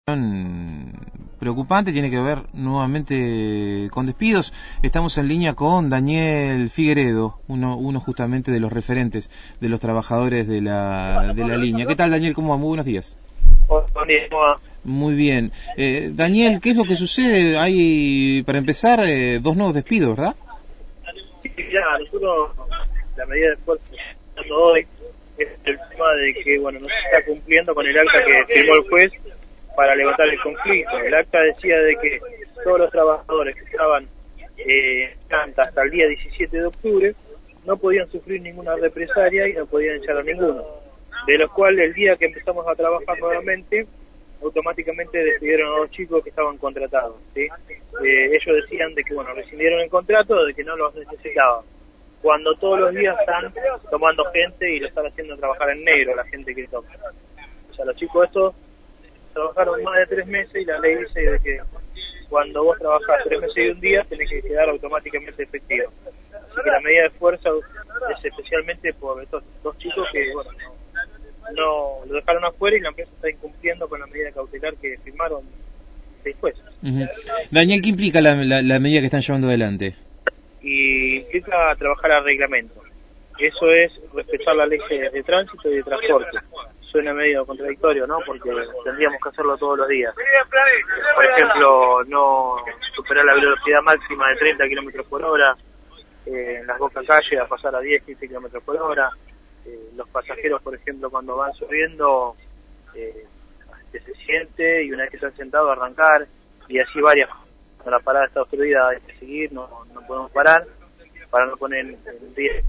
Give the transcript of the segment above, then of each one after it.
Preocupante, tiene que ver nuevamente con despidos. Estamos en línea con Daniel Figueredo, uno justamente de los referentes de los trabajadores de la línea. ¿Qué tal, Daniel? ¿Cómo va? Muy buenos días. Buen día, ¿cómo va? Muy bien. Daniel, ¿qué es lo que sucede? Hay, para empezar, 2 nuevos despidos, ¿verdad? Sí, ya, nosotros, la medida de esfuerzo que estamos dando hoy es el tema de que, bueno, no se está cumpliendo con el acta que firmó el juez para levantar el conflicto. El acta decía de que todos los trabajadores que estaban planta hasta el día 17 de octubre no podían sufrir ninguna represalia y no podían echar a ninguno. De los cuales el día que empezamos a trabajar nuevamente, automáticamente despidieron a 2 chicos que estaban contratados, ¿sí? Ellos decían de que, bueno, rescindieron el contrato, de que no los necesitaban. Cuando todos los días están tomando gente y lo están haciendo trabajar en negro, la gente que toma. O sea, los chicos estos trabajaron más de 3 meses y la ley dice de que cuando vos trabajás 3 meses y un día tenés que quedar automáticamente efectivo. Así que la medida de fuerza es especialmente por estos 2 chicos que, bueno, no lo dejaron afuera y la empresa está incumpliendo con la medida cautelar que firmaron 6 jueces. Daniel, ¿qué implica la medida que están llevando adelante? Y implica trabajar a reglamento. Eso es respetar la ley de tránsito y de transporte. Suena medio contradictorio, ¿no? Porque tendríamos que hacerlo todos los días. Por ejemplo, no superar la velocidad máxima de 30 km por hora, en las bocas calles a pasar a 10, 15 km por hora. Los pasajeros, por ejemplo, cuando van subiendo, se siente y una vez que están sentados arrancar, y así varias. Cuando la parada está obstruida hay que seguir, no podemos parar, para no poner en riesgo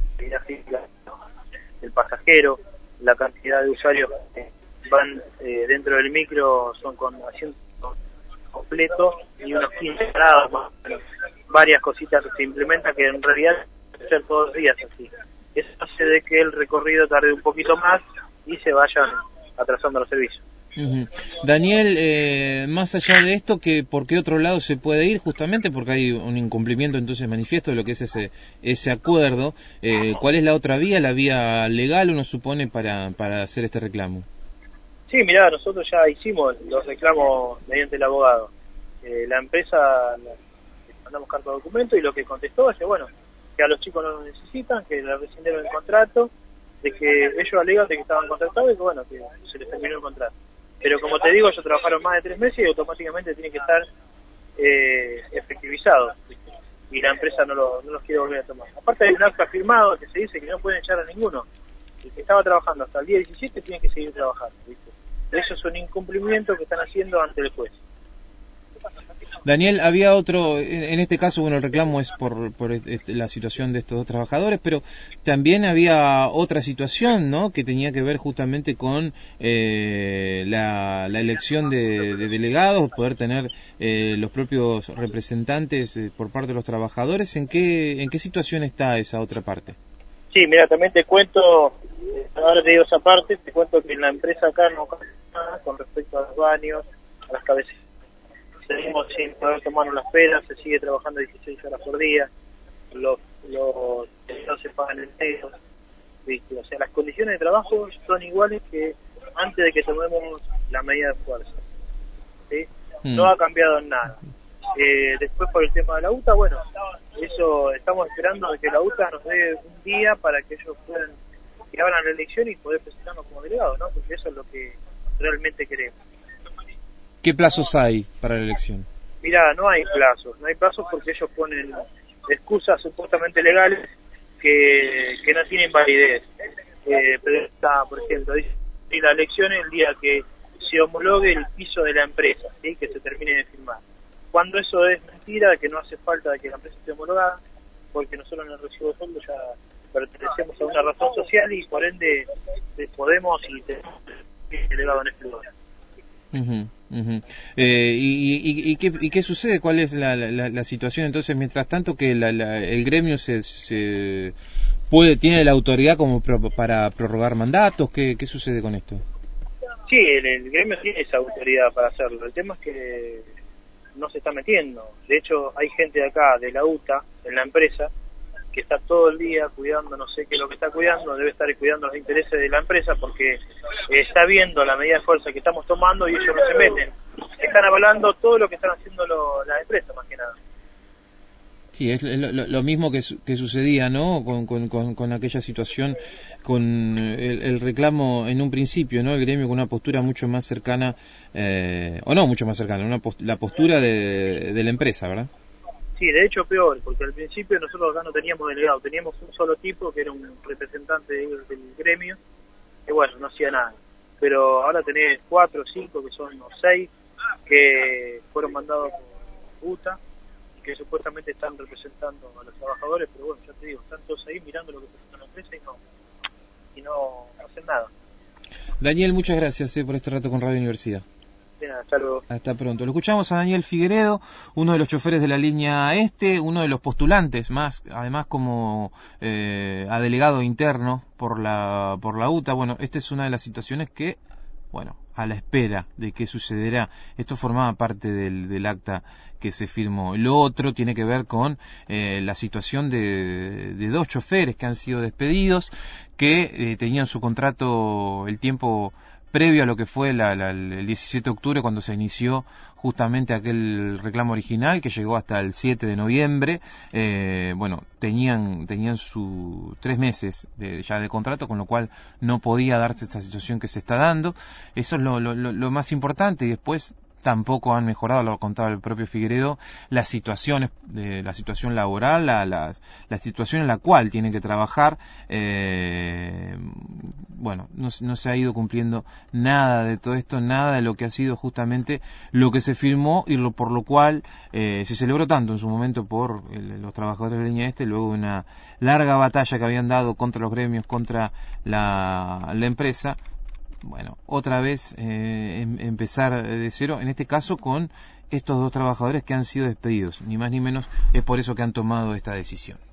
el pasajero. La cantidad de usuarios que van dentro del micro son con asientos completos y unos 15 grados más. Varias cositas que se implementan que en realidad deben ser todos los días así. Eso hace de que el recorrido tarde un poquito más y se vayan atrasando los servicios. Daniel, más allá de esto, ¿por qué otro lado se puede ir? Justamente porque hay un incumplimiento entonces manifiesto de lo que es ese acuerdo. ¿Cuál es la otra vía, la vía legal, uno supone, para hacer este reclamo? Sí, mirá, nosotros ya hicimos los reclamos mediante el abogado. La empresa, le mandamos carta de documento y lo que contestó es que, bueno, que a los chicos no los necesitan, que le rescindieron el contrato, de que ellos alegan de que estaban contratados y que, bueno, que se les terminó el contrato. Pero como te digo, ellos trabajaron más de 3 meses y automáticamente tienen que estar efectivizados. Y la empresa no los quiere volver a tomar. Aparte hay un acta firmado que se dice que no pueden echar a ninguno. El que estaba trabajando hasta el día 17 tiene que seguir trabajando, ¿viste? Eso es un incumplimiento que están haciendo ante el juez. Daniel, había otro, en este caso, bueno, el reclamo es por la situación de estos 2 trabajadores, pero también había otra situación, ¿no?, que tenía que ver justamente con la elección de delegados, poder tener los propios representantes por parte de los trabajadores. ¿En qué situación está esa otra parte? Sí, mira, también te cuento, ahora te digo esa parte, te cuento que en la empresa acá no cambia nada con respecto a los baños, a las cabeceras. Seguimos sin poder tomarnos las penas, se sigue trabajando 16 horas por día, los no se pagan en negro, ¿viste? O sea, las condiciones de trabajo son iguales que antes de que tomemos la medida de fuerza, ¿sí? No ha cambiado en nada. Después por el tema de la UTA, bueno, eso estamos esperando de que la UTA nos dé un día para que ellos puedan, que abran la elección y poder presentarnos como delegados, ¿no? Porque eso es lo que realmente queremos. ¿Qué plazos hay para la elección? Mirá, no hay plazos porque ellos ponen excusas supuestamente legales que no tienen validez. Pero está, por ejemplo, dice la elección el día que se homologue el piso de la empresa, ¿sí?, que se termine de firmar. Cuando eso es mentira, que no hace falta de que la empresa esté homologada, porque nosotros en el recibo de sueldo ya pertenecemos a una razón social y por ende podemos y tenemos delegado en este lugar. ¿Y qué sucede? ¿Cuál es la situación entonces mientras tanto que el gremio tiene la autoridad como para prorrogar mandatos? ¿Qué sucede con esto? Sí, el gremio tiene esa autoridad para hacerlo. El tema es que no se está metiendo. De hecho, hay gente de acá, de la UTA, en la empresa, que está todo el día cuidando, no sé qué es lo que está cuidando, debe estar cuidando los intereses de la empresa porque está viendo la medida de fuerza que estamos tomando y ellos no se meten. están avalando todo lo que están haciendo las empresas, más que nada. Sí, es lo mismo que sucedía, ¿no? Con aquella situación, con el reclamo en un principio, ¿no? El gremio con una postura mucho más cercana, o no mucho más cercana, la postura de la empresa, ¿verdad? Sí, de hecho peor, porque al principio nosotros acá no teníamos delegado, teníamos un solo tipo que era un representante del gremio, que bueno, no hacía nada. Pero ahora tenés 4 o 5, que son los 6, que fueron mandados por UTA, que supuestamente están representando a los trabajadores, pero bueno, ya te digo, están todos ahí mirando lo que pasa en la empresa y no hacen nada. Daniel, muchas gracias por este rato con Radio Universidad. Bien, hasta luego. Hasta pronto. Lo escuchamos a Daniel Figueredo, uno de los choferes de la línea este, uno de los postulantes más, además como a delegado interno por la UTA. Bueno, esta es una de las situaciones que, bueno, a la espera de qué sucederá. Esto formaba parte del acta que se firmó. Lo otro tiene que ver con la situación de 2 choferes que han sido despedidos, que tenían su contrato el tiempo previo a lo que fue el 17 de octubre, cuando se inició justamente aquel reclamo original que llegó hasta el 7 de noviembre. Bueno, tenían su 3 meses ya de contrato, con lo cual no podía darse esta situación que se está dando. Eso es lo más importante, y después tampoco han mejorado, lo contaba el propio Figueredo, la situación laboral, la situación en la cual tienen que trabajar. Bueno, no se ha ido cumpliendo nada de todo esto, nada de lo que ha sido justamente lo que se firmó y por lo cual se celebró tanto en su momento por los trabajadores de la línea este, luego de una larga batalla que habían dado contra los gremios, contra la empresa. Bueno, otra vez empezar de cero, en este caso con estos 2 trabajadores que han sido despedidos, ni más ni menos, es por eso que han tomado esta decisión.